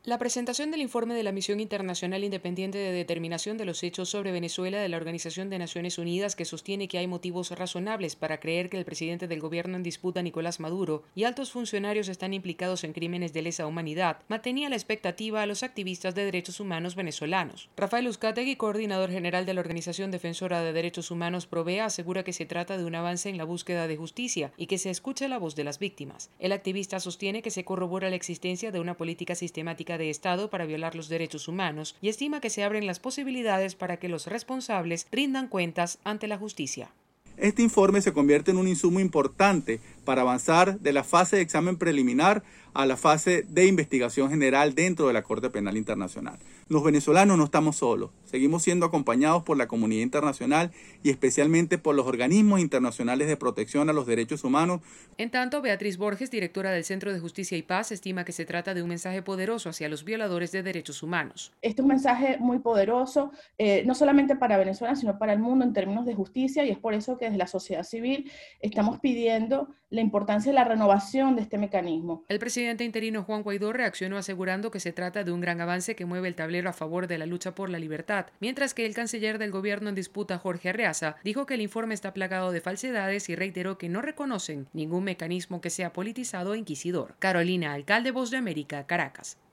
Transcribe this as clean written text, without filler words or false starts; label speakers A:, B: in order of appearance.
A: La presentación del informe de la Misión Internacional Independiente de Determinación de los Hechos sobre Venezuela de la Organización de Naciones Unidas, que sostiene que hay motivos razonables para creer que el presidente del gobierno en disputa, Nicolás Maduro, y altos funcionarios están implicados en crímenes de lesa humanidad, mantenía la expectativa a los activistas de derechos humanos venezolanos. Rafael Uzcategui, coordinador general de la Organización Defensora de Derechos Humanos Provea, asegura que se trata de un avance en la búsqueda de justicia y que se escuche la voz de las víctimas. El activista sostiene que se corrobora la existencia de una política sistemática de Estado para violar los derechos humanos y estima que se abren las posibilidades para que los responsables rindan cuentas ante la justicia.
B: Este informe se convierte en un insumo importante para avanzar de la fase de examen preliminar a la fase de investigación general dentro de la Corte Penal Internacional. Los venezolanos no estamos solos, seguimos siendo acompañados por la comunidad internacional y especialmente por los organismos internacionales de protección a los derechos humanos.
A: En tanto, Beatriz Borges, directora del Centro de Justicia y Paz, estima que se trata de un mensaje poderoso hacia los violadores de derechos humanos.
C: Este es un mensaje muy poderoso, no solamente para Venezuela, sino para el mundo en términos de justicia, y es por eso que desde la sociedad civil estamos pidiendo la importancia de la renovación de este mecanismo.
A: El presidente interino Juan Guaidó reaccionó asegurando que se trata de un gran avance que mueve el tablero a favor de la lucha por la libertad, mientras que el canciller del gobierno en disputa, Jorge Arreaza, dijo que el informe está plagado de falsedades y reiteró que no reconocen ningún mecanismo que sea politizado o inquisidor. Carolina Alcalde, Voz de América, Caracas.